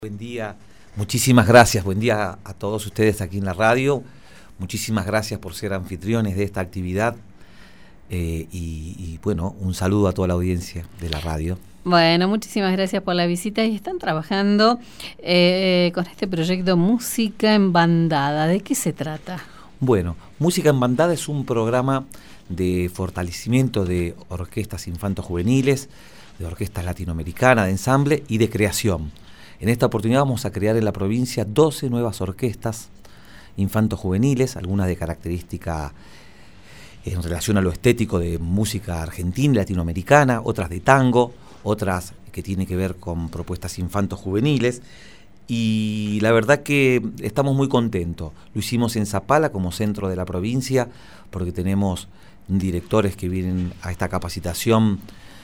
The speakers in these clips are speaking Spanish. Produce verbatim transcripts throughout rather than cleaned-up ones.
Buen día, muchísimas gracias, buen día a todos ustedes aquí en la radio, muchísimas gracias por ser anfitriones de esta actividad eh, y, y bueno, un saludo a toda la audiencia de la radio. Bueno, muchísimas gracias por la visita y están trabajando eh, con este proyecto Música en Bandada. ¿De qué se trata? Bueno, Música en Bandada es un programa de fortalecimiento de orquestas infanto-juveniles, de orquestas latinoamericanas, de ensamble y de creación. En esta oportunidad vamos a crear en la provincia doce nuevas orquestas infanto-juveniles, algunas de característica en relación a lo estético de música argentina, latinoamericana, otras de tango, otras que tienen que ver con propuestas infanto-juveniles. Y la verdad que estamos muy contentos. Lo hicimos en Zapala como centro de la provincia, porque tenemos directores que vienen a esta capacitación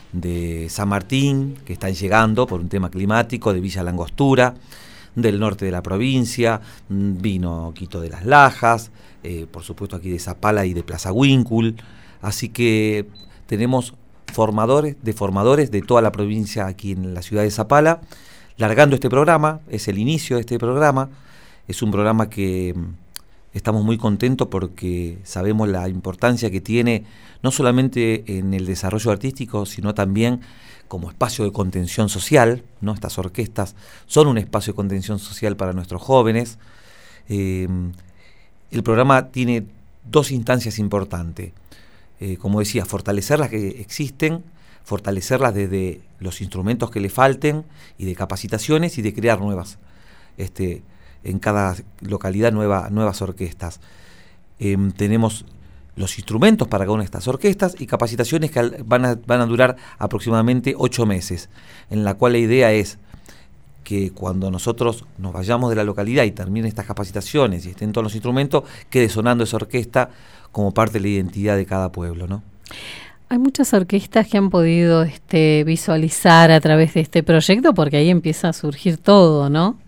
de San Martín, que están llegando por un tema climático, de Villa Langostura, del norte de la provincia, vino Quito de las Lajas, eh, por supuesto aquí de Zapala y de Plaza Huíncul, así que tenemos formadores de formadores de toda la provincia aquí en la ciudad de Zapala, largando este programa, es el inicio de este programa, es un programa que estamos muy contentos porque sabemos la importancia que tiene no solamente en el desarrollo artístico, sino también como espacio de contención social, ¿no? Estas orquestas son un espacio de contención social para nuestros jóvenes. Eh, el programa tiene dos instancias importantes. Eh, como decía, fortalecer las que existen, fortalecerlas desde los instrumentos que le falten y de capacitaciones y de crear nuevas, este, en cada localidad nueva, nuevas orquestas. Eh, tenemos los instrumentos para cada una de estas orquestas y capacitaciones que van a, van a durar aproximadamente ocho meses, en la cual la idea es que cuando nosotros nos vayamos de la localidad y terminen estas capacitaciones y estén todos los instrumentos, quede sonando esa orquesta como parte de la identidad de cada pueblo, ¿no? Hay muchas orquestas que han podido este, visualizar a través de este proyecto, porque ahí empieza a surgir todo, ¿no?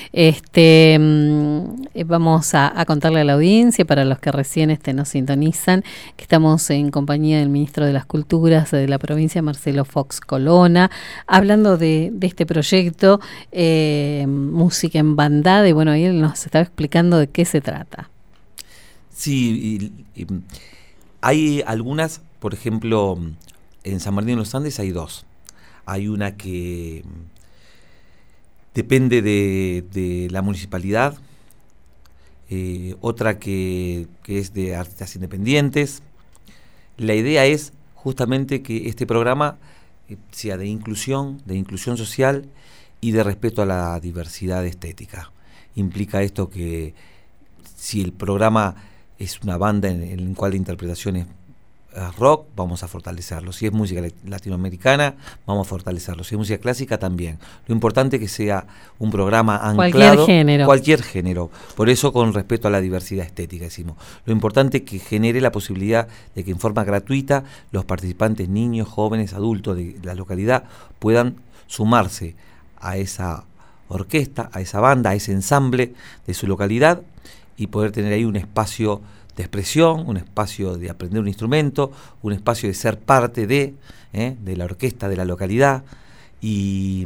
Este vamos a, a contarle a la audiencia, para los que recién este, nos sintonizan, que estamos en compañía del ministro de las Culturas de la provincia, Marcelo Fox Colonna, hablando de, de este proyecto eh, Música en Bandada, y bueno, ahí él nos estaba explicando de qué se trata. Sí, y, y, hay algunas, por ejemplo, en San Martín de los Andes hay dos. Hay una que depende de, de la municipalidad, eh, otra que, que es de artistas independientes. La idea es justamente que este programa eh, sea de inclusión, de inclusión social y de respeto a la diversidad estética. Implica esto que si el programa es una banda en, en la cual la interpretación es rock, vamos a fortalecerlo. Si es música latinoamericana, vamos a fortalecerlo. Si es música clásica, también. Lo importante es que sea un programa anclado. Cualquier género. Cualquier género. Por eso, con respecto a la diversidad estética, decimos. Lo importante es que genere la posibilidad de que en forma gratuita los participantes, niños, jóvenes, adultos de la localidad, puedan sumarse a esa orquesta, a esa banda, a ese ensamble de su localidad y poder tener ahí un espacio de expresión, un espacio de aprender un instrumento, un espacio de ser parte de, ¿eh? de la orquesta de la localidad y,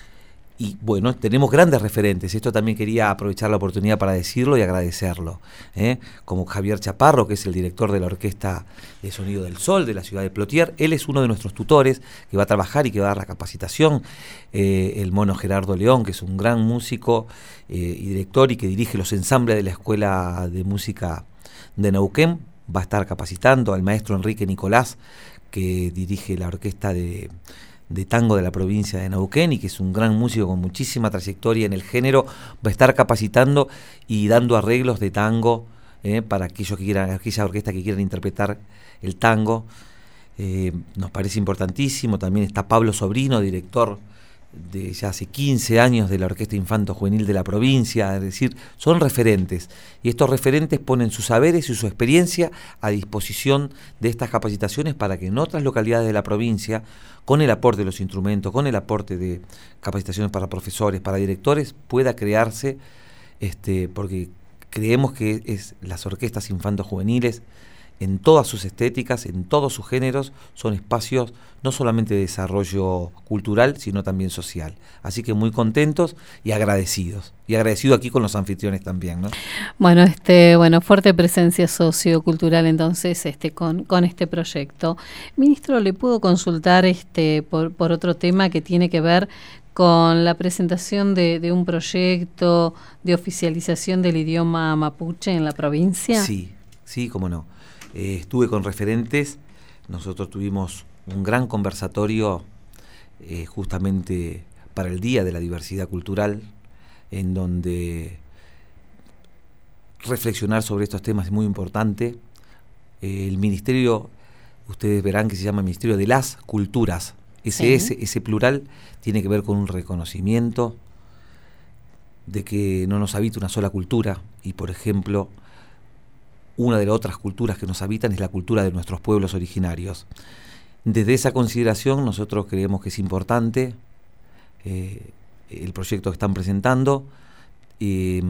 y bueno, tenemos grandes referentes. Esto también quería aprovechar la oportunidad para decirlo y agradecerlo, ¿eh? Como Javier Chaparro, que es el director de la Orquesta de Sonido del Sol de la ciudad de Plotier. Él es uno de nuestros tutores que va a trabajar y que va a dar la capacitación. Eh, el mono Gerardo León, que es un gran músico eh, y director y que dirige los ensambles de la Escuela de Música de Neuquén, va a estar capacitando al maestro Enrique Nicolás, que dirige la orquesta de, de tango de la provincia de Neuquén y que es un gran músico con muchísima trayectoria en el género, va a estar capacitando y dando arreglos de tango eh, para aquellos que quieran, aquella orquesta que quieran interpretar el tango. Eh, nos parece importantísimo. También está Pablo Sobrino, director de ya hace quince años de la Orquesta Infanto Juvenil de la provincia, es decir, son referentes y estos referentes ponen sus saberes y su experiencia a disposición de estas capacitaciones para que en otras localidades de la provincia, con el aporte de los instrumentos, con el aporte de capacitaciones para profesores, para directores, pueda crearse, este, porque creemos que es las orquestas infanto juveniles en todas sus estéticas, en todos sus géneros, son espacios no solamente de desarrollo cultural, sino también social. Así que muy contentos y agradecidos. Y agradecido aquí con los anfitriones también, ¿no? Bueno, este, bueno, fuerte presencia sociocultural entonces este, con, con este proyecto. Ministro, ¿le puedo consultar este, por, por otro tema que tiene que ver con la presentación de, de un proyecto de oficialización del idioma mapuche en la provincia? Sí, sí, cómo no. Eh, estuve con referentes, nosotros tuvimos un gran conversatorio eh, justamente para el Día de la Diversidad Cultural, en donde reflexionar sobre estos temas es muy importante. Eh, el ministerio, ustedes verán que se llama Ministerio de las Culturas. Ese, Sí. ese, ese plural tiene que ver con un reconocimiento de que no nos habita una sola cultura y, por ejemplo, una de las otras culturas que nos habitan es la cultura de nuestros pueblos originarios. Desde esa consideración nosotros creemos que es importante eh, el proyecto que están presentando, eh,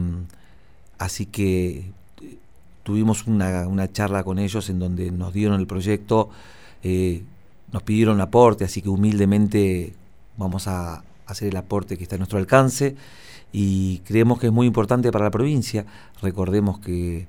así que tuvimos una, una charla con ellos en donde nos dieron el proyecto, eh, nos pidieron aporte, así que humildemente vamos a hacer el aporte que está a nuestro alcance y creemos que es muy importante para la provincia. Recordemos que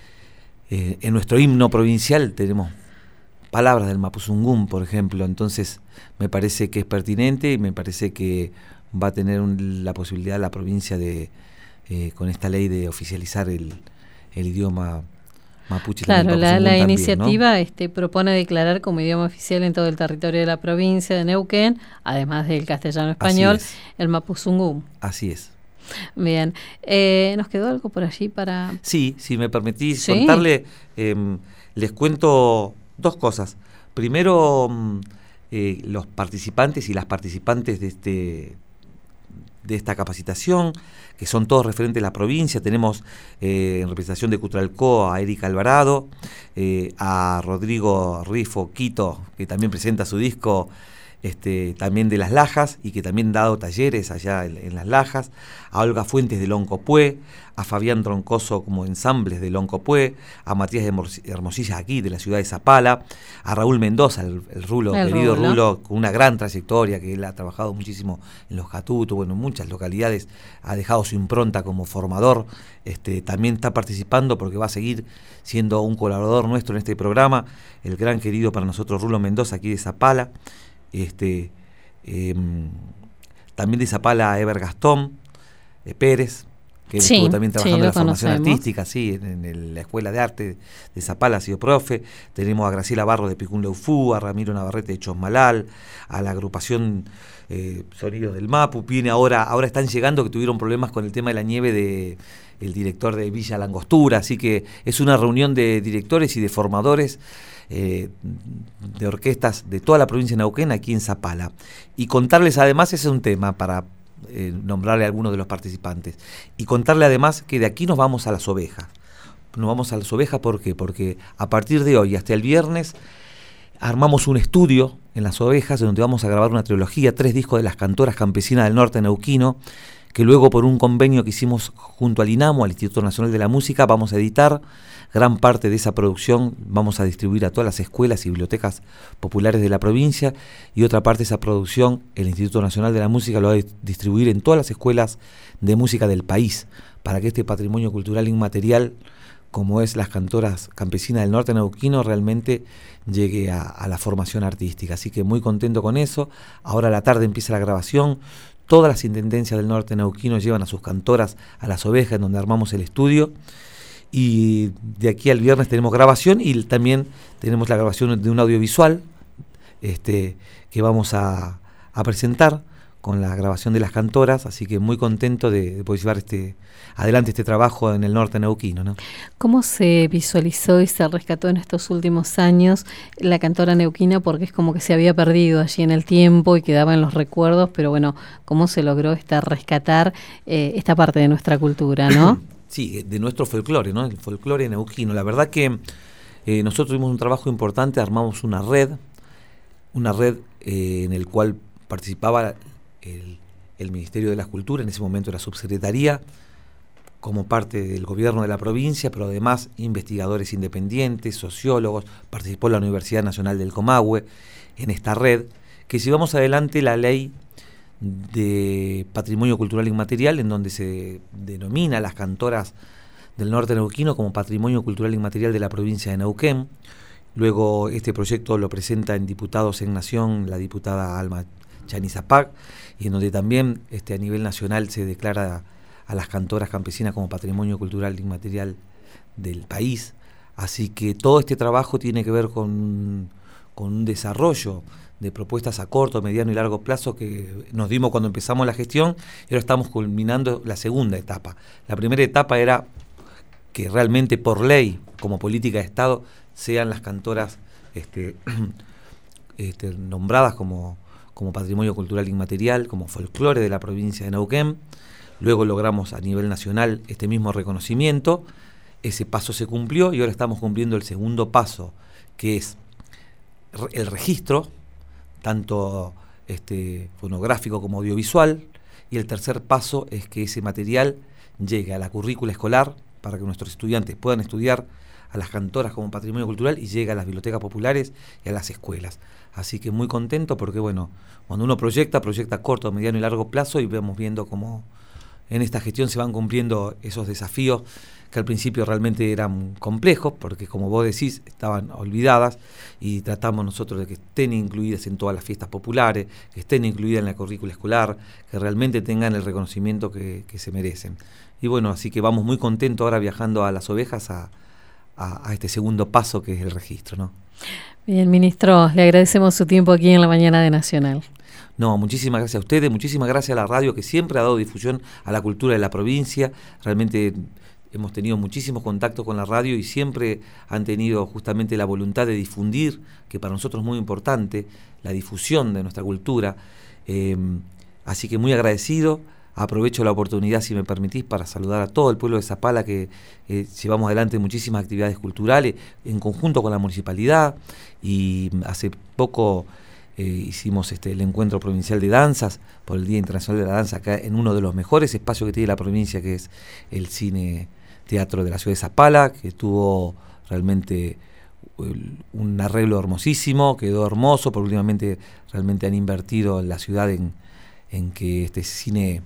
Eh, en nuestro himno provincial tenemos palabras del Mapuzungún, por ejemplo, entonces me parece que es pertinente y me parece que va a tener un, la posibilidad la provincia de, eh, con esta ley, de oficializar el, el idioma mapuche. Claro, la, la también, iniciativa ¿no? este, propone declarar como idioma oficial en todo el territorio de la provincia de Neuquén, además del castellano español, el Mapuzungún. Así es. Bien, eh, ¿nos quedó algo por allí para...? Sí, si me permitís ¿Sí? contarle, eh, les cuento dos cosas. Primero, eh, los participantes y las participantes de este de esta capacitación, que son todos referentes de la provincia. Tenemos eh, en representación de Cutralcó a Erika Alvarado, eh, a Rodrigo Rifo Quito, que también presenta su disco Este, también de Las Lajas y que también ha dado talleres allá en, en Las Lajas, a Olga Fuentes de Loncopué, a Fabián Troncoso como ensambles de Loncopué, a Matías de Hermosilla aquí de la ciudad de Zapala, a Raúl Mendoza, el, el Rulo, el querido Rulo. Rulo, con una gran trayectoria, que él ha trabajado muchísimo en Los Catutos, bueno, en muchas localidades, ha dejado su impronta como formador, este, también está participando porque va a seguir siendo un colaborador nuestro en este programa, el gran querido para nosotros Rulo Mendoza aquí de Zapala. Este, eh, también de Zapala Eber Gastón eh, Pérez, que sí, estuvo también trabajando sí, en la formación conocemos. artística, sí, en, en el, la Escuela de Arte de Zapala ha sido profe. Tenemos a Graciela Barro de Picún Leufú, a Ramiro Navarrete de Chosmalal, a la agrupación eh, Sonidos del Mapu. Viene ahora, ahora están llegando, que tuvieron problemas con el tema de la nieve, de el director de Villa Langostura, así que es una reunión de directores y de formadores Eh, de orquestas de toda la provincia de Neuquén aquí en Zapala. Y contarles además, ese es un tema para eh, nombrarle a algunos de los participantes, y contarle además que de aquí nos vamos a Las Ovejas. Nos vamos a Las Ovejas, ¿por qué? Porque a partir de hoy hasta el viernes armamos un estudio en Las Ovejas donde vamos a grabar una trilogía, tres discos de las cantoras campesinas del norte neuquino, que luego por un convenio que hicimos junto al INAMU, al Instituto Nacional de la Música, vamos a editar. Gran parte de esa producción vamos a distribuir a todas las escuelas y bibliotecas populares de la provincia, y otra parte de esa producción el Instituto Nacional de la Música lo va a distribuir en todas las escuelas de música del país, para que este patrimonio cultural inmaterial, como es las cantoras campesinas del norte neuquino, realmente llegue a, a la formación artística. Así que muy contento con eso. Ahora a la tarde empieza la grabación. Todas las intendencias del norte neuquino llevan a sus cantoras a Las Ovejas, en donde armamos el estudio. Y de aquí al viernes tenemos grabación, y también tenemos la grabación de un audiovisual este, que vamos a, a presentar con la grabación de las cantoras, así que muy contento de, de poder llevar este, adelante este trabajo en el norte neuquino, ¿no? ¿Cómo se visualizó y se rescató en estos últimos años la cantora neuquina? Porque es como que se había perdido allí en el tiempo y quedaba en los recuerdos, pero bueno, ¿cómo se logró esta, rescatar eh, esta parte de nuestra cultura, no? Sí, de nuestro folclore, ¿no? El folclore neuquino. La verdad que eh, nosotros tuvimos un trabajo importante, armamos una red, una red eh, en el cual participaba el, el Ministerio de la Cultura, en ese momento la Subsecretaría, como parte del gobierno de la provincia, pero además investigadores independientes, sociólogos, participó la Universidad Nacional del Comahue en esta red, que llevamos adelante la ley de Patrimonio Cultural Inmaterial, en donde se denomina a las cantoras del norte neuquino como Patrimonio Cultural Inmaterial de la provincia de Neuquén. Luego este proyecto lo presenta en Diputados en Nación la diputada Alma Chanizapac, y en donde también este, a nivel nacional se declara a las cantoras campesinas como Patrimonio Cultural Inmaterial del país. Así que todo este trabajo tiene que ver con, con un desarrollo de propuestas a corto, mediano y largo plazo que nos dimos cuando empezamos la gestión, y ahora estamos culminando la segunda etapa. La primera etapa era que realmente por ley, como política de Estado, sean las cantoras este, este, nombradas como, como Patrimonio Cultural Inmaterial, como folclore de la provincia de Neuquén. Luego logramos a nivel nacional este mismo reconocimiento, ese paso se cumplió y ahora estamos cumpliendo el segundo paso, que es el registro, tanto este, fonográfico como audiovisual, y el tercer paso es que ese material llegue a la currícula escolar para que nuestros estudiantes puedan estudiar a las cantoras como patrimonio cultural y llegue a las bibliotecas populares y a las escuelas. Así que muy contento porque, bueno, cuando uno proyecta, proyecta a corto, mediano y largo plazo y vamos viendo cómo en esta gestión se van cumpliendo esos desafíos que al principio realmente eran complejos, porque como vos decís, estaban olvidadas, y tratamos nosotros de que estén incluidas en todas las fiestas populares, que estén incluidas en la currícula escolar, que realmente tengan el reconocimiento que, que se merecen. Y bueno, así que vamos muy contentos ahora viajando a Las Ovejas a, a, a este segundo paso que es el registro, ¿no? Bien, ministro, le agradecemos su tiempo aquí en la mañana de Nacional. No, muchísimas gracias a ustedes, muchísimas gracias a la radio que siempre ha dado difusión a la cultura de la provincia. Realmente hemos tenido muchísimos contactos con la radio y siempre han tenido justamente la voluntad de difundir, que para nosotros es muy importante, la difusión de nuestra cultura. Eh, así que muy agradecido. Aprovecho la oportunidad, si me permitís, para saludar a todo el pueblo de Zapala, que eh, llevamos adelante muchísimas actividades culturales en conjunto con la municipalidad, y hace poco eh, hicimos este, el encuentro provincial de danzas por el Día Internacional de la Danza, acá en uno de los mejores espacios que tiene la provincia, que es el Cine Teatro de la ciudad de Zapala, que tuvo realmente un arreglo hermosísimo, quedó hermoso, porque últimamente realmente han invertido en la ciudad en, en que este cine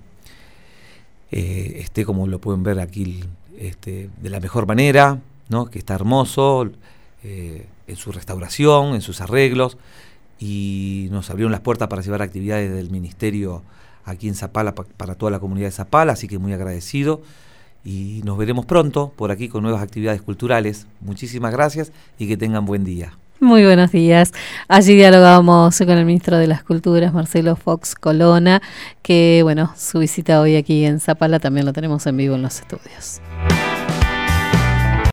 Eh, esté, como lo pueden ver aquí, este, de la mejor manera, ¿no? Que está hermoso eh, en su restauración, en sus arreglos, y nos abrieron las puertas para llevar actividades del ministerio aquí en Zapala pa, para toda la comunidad de Zapala, así que muy agradecido, y nos veremos pronto por aquí con nuevas actividades culturales. Muchísimas gracias y que tengan buen día. Muy buenos días. Allí dialogamos con el ministro de las Culturas, Marcelo Fox Colonna, que bueno, su visita hoy aquí en Zapala también lo tenemos en vivo en los estudios.